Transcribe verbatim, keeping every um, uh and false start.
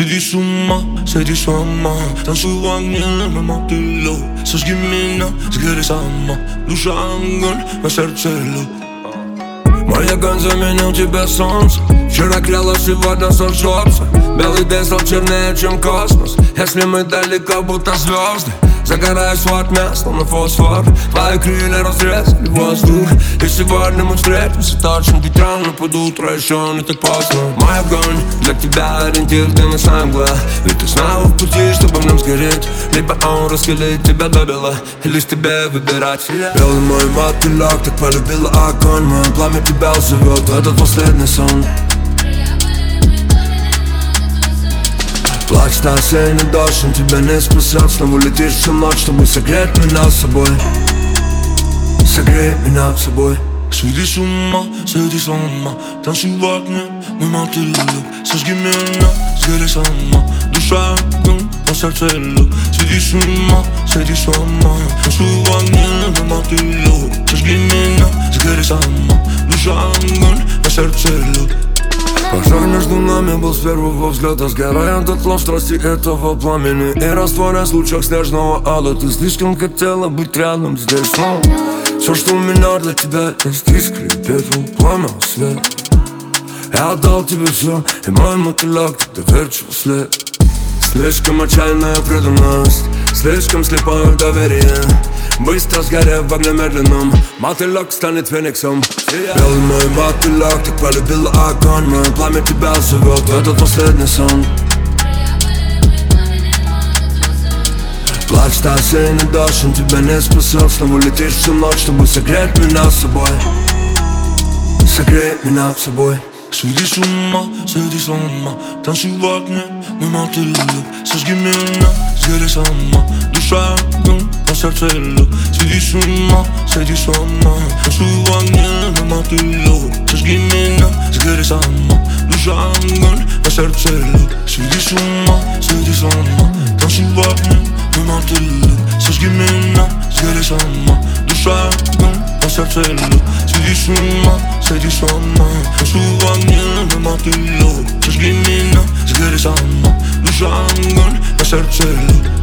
Sedi su ma, sedi sama Танцую в огне на мотылю Сожги меня, сгори сама Душа огонь, на сердце лед. Моя гань заменил тебе солнце. Вчера клялась, сегодня сожжется. Белый день стал чернее, чем космос. Если мы далеко, будто звезды. Загораюсь от места на фосфор. Твои крылья разрезали воздух. И сегодня мы встретимся точно ведь рано под утро, еще не так поздно. Мой огонь, для тебя ориентир, ты ночная мгла. Ведь ты снова в пути, чтобы в нем сгореть. Либо он раскалит тебя до бела, и лишь тебе выбирать. Белый мой мотылек, так полюбила огонь. Мое пламя тебя зовет в этот последний сон. Плачет осенний дождь, он тебя не спасет. Снова летишь всю ночь, чтобы согреть меня с собой. Согрей меня с собой. Сойди с ума, сойди с ума. Танцуй в огне, мой мотылек. Сожги меня, сгори сама. Душа огонь, на сердце лед. Сойди с ума, сойди с ума. Танцуй в огне, мой мотылек. Сожги меня, сгори сама. Душа огонь, на сердце лед. Пожар между нами был с первого взгляда. Сгорая дотла в страсти этого пламени. И растворяясь в лучах снежного ада. Ты слишком хотела быть рядом здесь, но все, что у меня для тебя есть искры, пепел, пламя, свет. Я отдал тебе все, и мой мотылек, ты доверчивый след. Слишком отчаянная преданность, слишком слепое доверие. Быстро сгорев в огне медленном, мотылек станет фениксом. Белый мой мотылек, так полюбила огонь. Мое пламя тебя зовет в этот последний сон. Плачет осенний дождь, он тебя не спасет. Снова летишь всю ночь, чтобы согреть меня с собой. Согрей меня с собой. Сойди с ума, сойди с ума. Танцуй в огне, мой мотылек. Сожги меня, сгори сама. Душа огонь, на сердце лед. Сойди с ума, сойди с ума. Танцуй в огне, мой мотылек. Сожги меня, сгори сама. Душа огонь, на сердце лед. Сойди с ума, сойди с ума. Танцуй в огне, мой мотылек. Сожги меня, сгори сама. Душа огонь, на сердце лед. Сойди с ума, сойди с ума. Танцуй в огне, мой мотылек. Сожги меня, сгори сама. Душа огонь, на сердце лед.